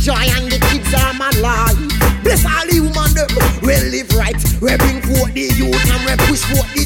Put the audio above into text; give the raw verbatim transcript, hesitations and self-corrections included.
joy and the kids are my life. Bless all the woman them, we live right. We bring forth the youth and we push forth the